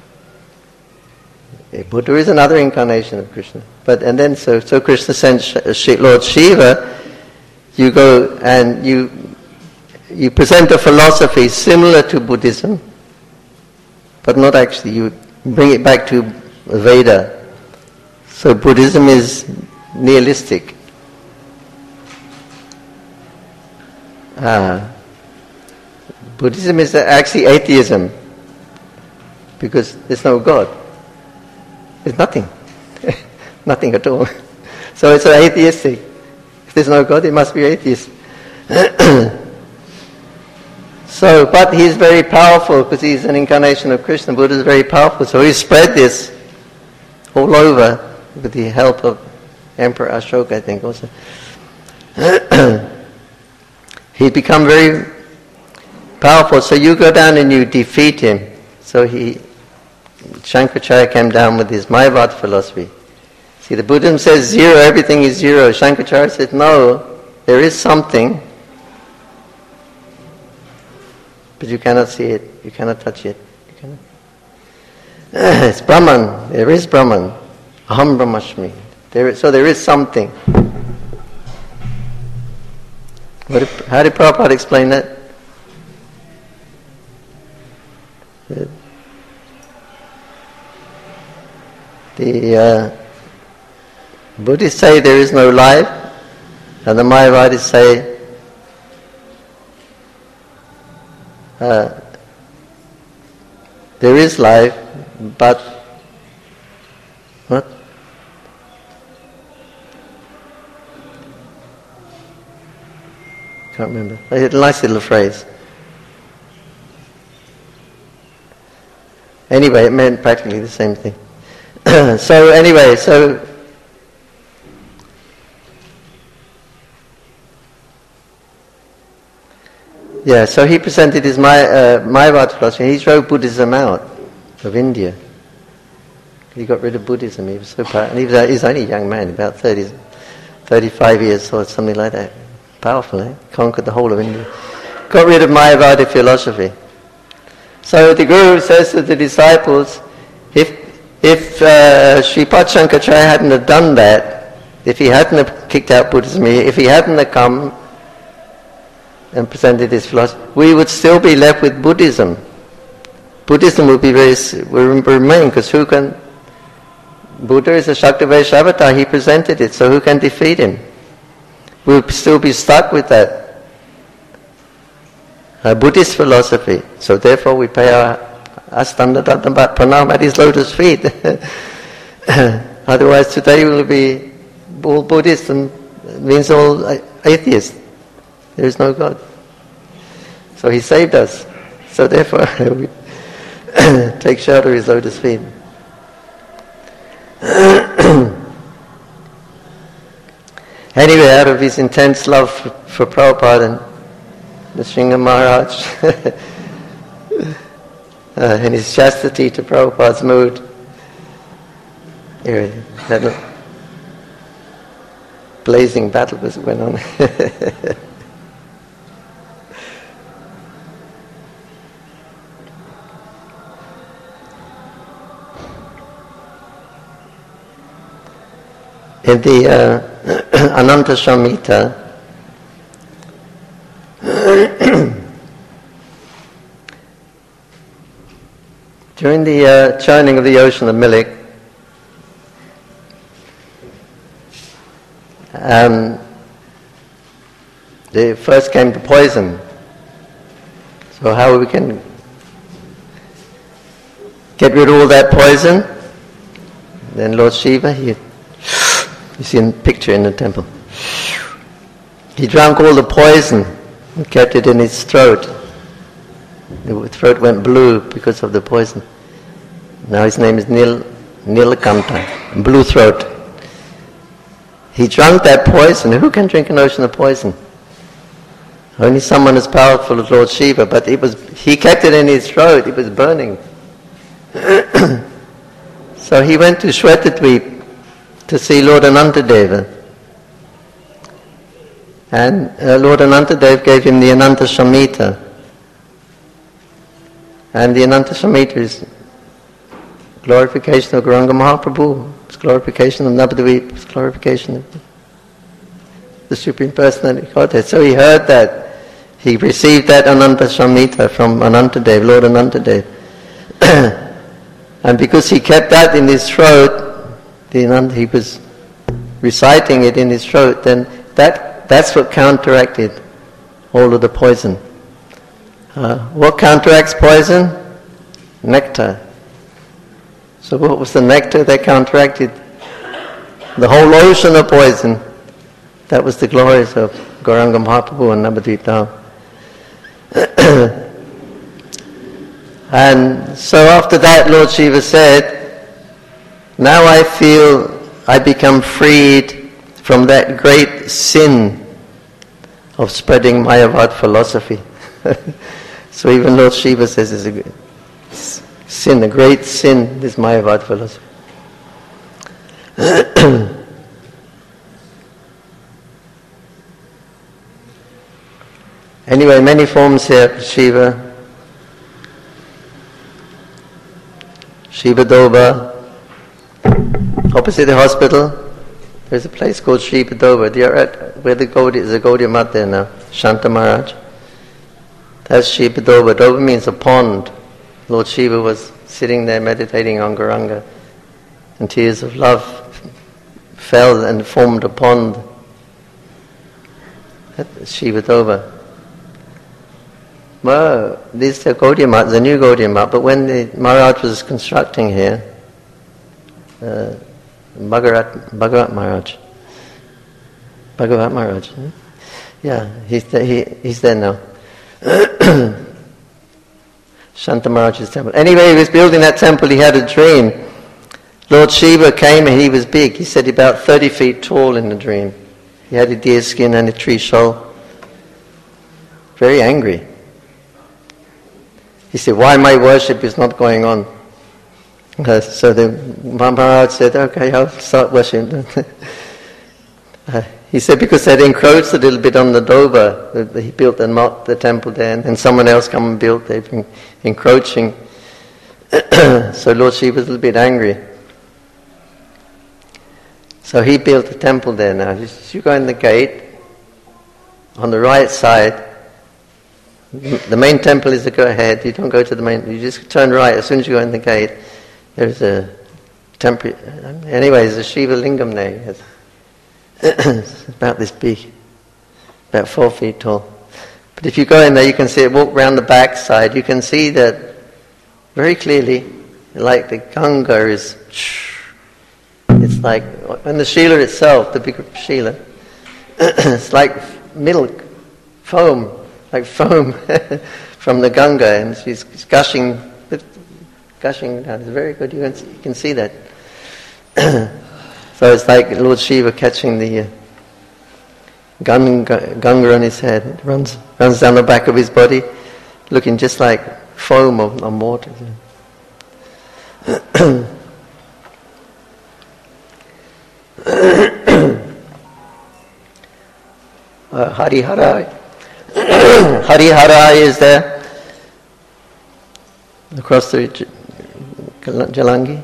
Buddha is another incarnation of Krishna. So Krishna sent Lord Shiva. You go and you present a philosophy similar to Buddhism, but not actually. You bring it back to Veda. So Buddhism is nihilistic. Buddhism is actually atheism, because there's no God. There's nothing. Nothing at all. So it's atheistic. If there's no God, it must be atheist. But he's very powerful because he's an incarnation of Krishna. Buddha is very powerful. So he spread this all over with the help of Emperor Ashoka, I think also. He'd become very powerful. So you go down and you defeat him. So Shankaracharya came down with his Mayavad philosophy. See, the Buddhism says zero, everything is zero. Shankaracharya said, no, there is something, but you cannot see it, you cannot touch it. It's Brahman, there is Brahman. Aham Brahmasmi. So there is something. How did Prabhupada explain that? The Buddhists say there is no life, and the Mayavadis say there is life, but what? Can't remember. I had a nice little phrase. Anyway, it meant practically the same thing. So he presented his Mayavad philosophy. He drove Buddhism out of India. He got rid of Buddhism. He was so powerful. And he's only a young man, about 35 years or something like that. Powerful, eh? Conquered the whole of India. Got rid of Mayavada philosophy. So the Guru says to the disciples, if Sripad Shankaracharya hadn't have done that, if he hadn't have kicked out Buddhism, if he hadn't have come and presented his philosophy, we would still be left with Buddhism. Buddhism would remain, because who can... Buddha is a Shaktivesh avatar, he presented it, so who can defeat him? We'll still be stuck with that Buddhist philosophy. So therefore we pay our Ashtanga Dandavat Pranam at his lotus feet. Otherwise today we'll be all Buddhist and it means all atheist. There is no God. So he saved us. So therefore we take shelter of his lotus feet. Anyway, out of his intense love for Prabhupada and Nrsimha Maharaj and his chastity to Prabhupada's mood, that blazing battle went on. In the Ananta Samhita, During the churning of the ocean of milk, they first came to poison. So how we can get rid of all that poison? Then Lord Shiva, you see in the picture in the temple, he drank all the poison and kept it in his throat. The throat went blue because of the poison. Now his name is Nilakanta, blue throat. He drank that poison. Who can drink an ocean of poison? Only someone as powerful as Lord Shiva, but he kept it in his throat, it was burning. So he went to Shwetadweep to see Lord Anantadeva. And Lord Anantadeva gave him the Ananta Samhita. And the Ananta Samhita is glorification of Gauranga Mahaprabhu, it's glorification of Navadvip, it's glorification of the Supreme Personality of Godhead. So he heard that. He received that Ananta Samhita from Anantadev, Lord Anantadev. And because he kept that in his throat, he was reciting it in his throat, then that's what counteracted all of the poison. What counteracts poison? Nectar. So what was the nectar that counteracted the whole ocean of poison? That was the glories of Gauranga Mahaprabhu and Navadvip Dham. And so after that, Lord Shiva said, now I feel I become freed from that great sin of spreading Mayavad philosophy. So even Lord Shiva says it's a sin, a great sin, this Mayavad philosophy. Anyway, many forms here, Shiva. Shiva Doba. Opposite the hospital, there's a place called Shiva Doba. They're at where there's a Gaudiya Math there now, Shanta Maharaj. That's Shiva Doba. Doba means a pond. Lord Shiva was sitting there meditating on Gauranga, and tears of love fell and formed a pond. That's Shiva Doba. Well, this is Gaudiya Math, the new Gaudiya Math, but when the Maharaj was constructing here, Bhagavat Maharaj. Yeah, he's there now. Shanta Maharaj's temple. Anyway, he was building that temple, he had a dream. Lord Shiva came and he was big. He said about 30 feet tall in the dream. He had a deer skin and a tree shoal. Very angry. He said, why my worship is not going on? So the Maharaj said, okay, I'll start worshiping. He said, because they'd encroached a little bit on the Doba. He built the temple there, and someone else come and built. They've been encroaching. So Lord Shiva was a little bit angry. So he built a temple there now. You go in the gate, on the right side, the main temple is to go ahead. You don't go to the main, you just turn right. As soon as you go in the gate, there's a temple. Anyway, there's a Shiva Lingam there. It's about this big, about 4 feet tall. But if you go in there, you can see it, walk around the back side, you can see that very clearly, like the Ganga is, it's like, and the Shila itself, the big Shila, it's like milk, foam, like foam from the Ganga, and she's gushing down. It's very good. You can see that. So it's like Lord Shiva catching the Ganga on his head. It runs down the back of his body, looking just like foam on water. Hariharai. Hariharai is there across the Jalangi.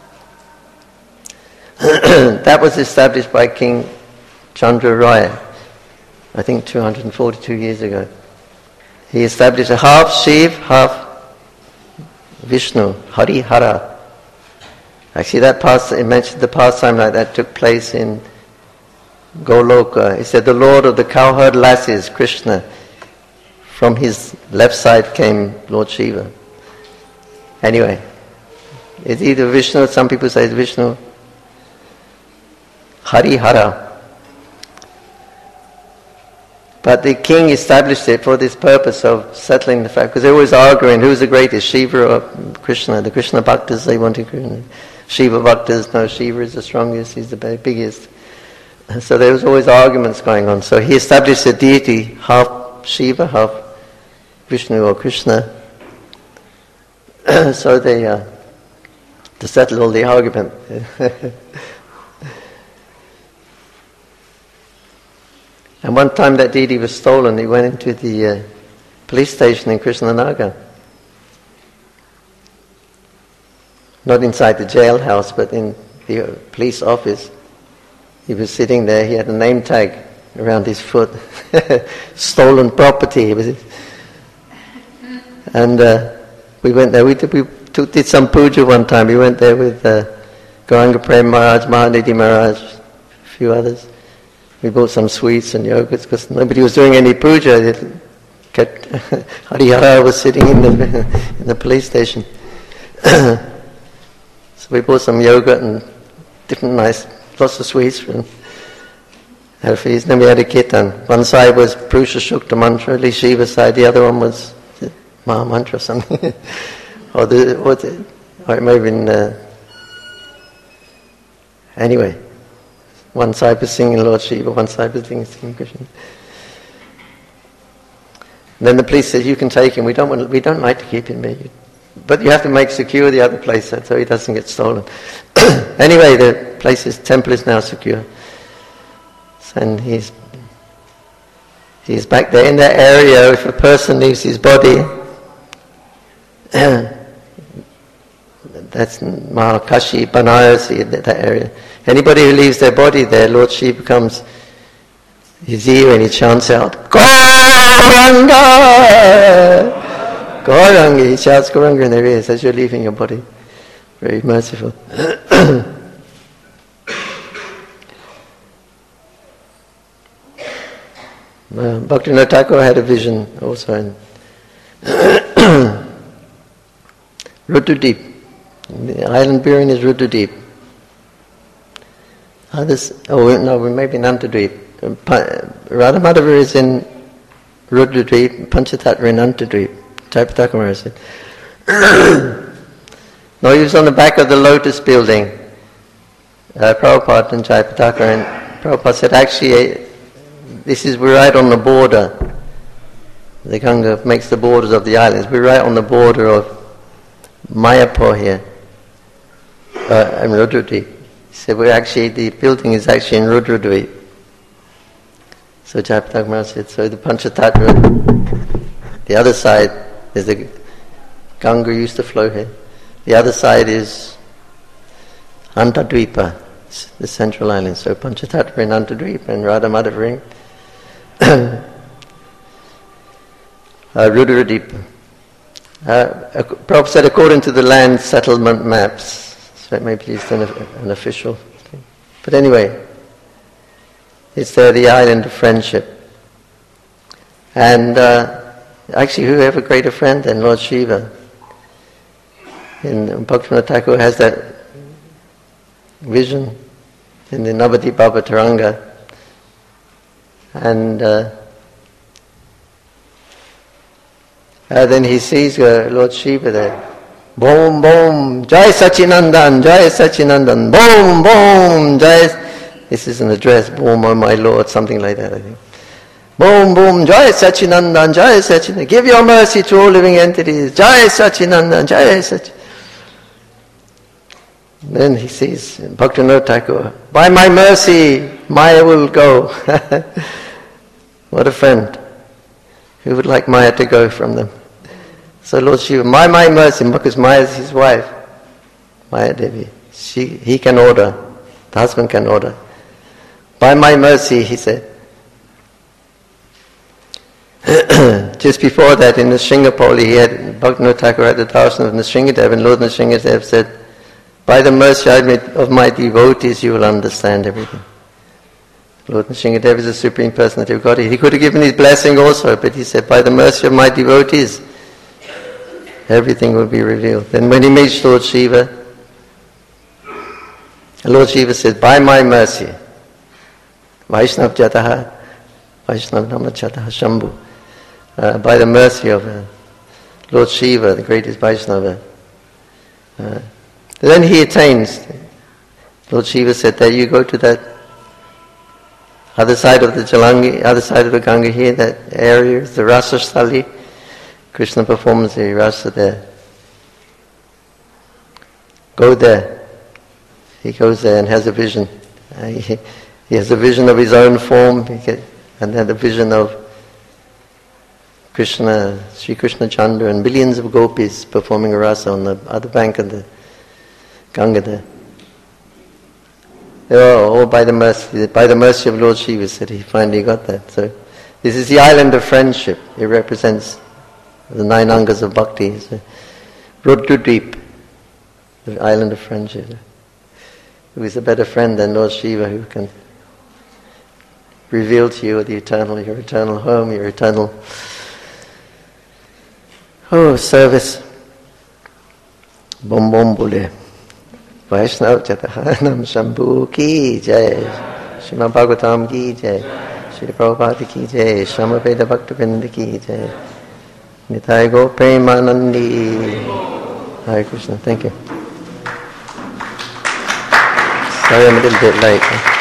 That was established by King Chandra Raya, I think 242 years ago. He established a half Shiv, half Vishnu, Hari Hara. Actually, it mentioned the pastime like that took place in Goloka. He said the Lord of the cowherd lasses, Krishna. From his left side came Lord Shiva. Anyway, it's either Vishnu, some people say it's Vishnu. Hari Hara. But the king established it for this purpose of settling the fact, because they're always arguing who's the greatest, Shiva or Krishna. The Krishna Bhaktas, they wanted Krishna. Shiva Bhaktas, no, Shiva is the strongest, he's the biggest. So there was always arguments going on. So he established a deity, half Shiva, half Vishnu or Krishna. So they, to settle all the argument. And one time that deity was stolen, he went into the police station in Krishnanagar. Not inside the jailhouse, but in the police office. He was sitting there, he had a name tag around his foot. Stolen property. And we went there, we did some puja one time. We went there with Gauranga Prem Maharaj, Mahanidhi Maharaj, a few others. We bought some sweets and yogurts because nobody was doing any puja. Harihara was sitting in the police station. So we bought some yogurt and different nice, lots of sweets from Hafiz. Then we had a kirtan. One side was Purusha Shukta mantra, at least Shiva side. The other one was Maha mantra or something. Or it may have been... anyway. One side was singing Lord Shiva, one side was singing Krishna. And then the police said, "You can take him. We don't like to keep him here, but you have to make secure the other place so he doesn't get stolen." Anyway, the temple is now secure, and he's back there in that area. If a person leaves his body, that's Mahakashi, Banarasi, that area. Anybody who leaves their body there, Lord Shiva becomes his ear and he chants out, Gauranga! Gauranga, he shouts Gauranga in their ears as you're leaving your body. Very merciful. Bhaktivinoda Thakur had a vision also in Rudradeep. The island Biren is Rudradeep. Others, maybe Nantadweep. Radha Madhava is in Rudradeep, Panchatattva in Nantadweep. Jayapataka Maharaj said. No, he was on the back of the Lotus building. Prabhupada and Jayapataka, and Prabhupada said, actually, we're right on the border. The Ganga makes the borders of the islands. We're right on the border of Mayapur here, and Rudradeep. He said, the building is actually in Rudradeep. So Jayapataka Maharaj said, so the Panchatattva, the other side is the Ganga used to flow here. The other side is Antadvipa, the central island. So Panchatattva in Antadvipa and Radha Madhava in Rudradeep. Prabhupada said according to the land settlement maps. So it may be just an official thing. But anyway, it's there, the island of friendship. And actually, who have a greater friend than Lord Shiva? And Bhaktivinoda Thakur has that vision in the Navadip Baba Taranga. And then he sees Lord Shiva there. Boom, boom, Jai Sachinandan, Jai Sachinandan, boom, boom, Jai... This is an address, boom, oh my Lord, something like that, I think. Boom, boom, Jai Sachinandan, Jai Sachinandan. Give your mercy to all living entities. Jai Sachinandan, Jai Sachinandan. Then he sees Bhaktivinoda Thakur, by my mercy, Maya will go. What a friend. Who would like Maya to go from them? So Lord Shiva, my mercy, because Maya is his wife, Maya Devi. He can order, the husband can order. By my mercy, he said, just before that, in the Sringapoli, he had Bhaktivinoda Thakur had the darshan of Nrsingadev, and Lord Nrsingadev said, "By the mercy of my devotees, you will understand everything." Lord Nrsingadev is the Supreme Personality of Godhead. He could have given his blessing also, but he said, "By the mercy of my devotees, everything will be revealed." Then when he meets Lord Shiva, Lord Shiva said, "By my mercy, Vaishnav Jataha, Vaishnav Namachataha Shambhu." By the mercy of Lord Shiva, the greatest Vaishnava. Then he attains. Lord Shiva said that you go to that other side of the Jalangi, other side of the Ganga here, that area is the Rasa Stali. Krishna performs the rasa there. Go there. He goes there and has a vision. He has a vision of his own form, and then the vision of Krishna, Sri Krishna Chandra, and millions of gopis performing a rasa on the other bank of the Ganga there. All by the mercy of Lord Shiva, said he finally got that. So this is the island of friendship. It represents the 9 angas of bhakti. Rudradweep, the island of friendship. Who is a better friend than Lord Shiva, who can reveal to you the eternal, your eternal home, your eternal service. Bom bom bole. Vaishnav Jatahanam Shambhu ki jai. Srimad Bhagavatam ki jai. Shri Prabhupada ki jai. Shramaveda Bhaktivinoda ki jai. Nitai Go Premanandi. Hare Krishna. Thank you. Sorry I'm a little bit late.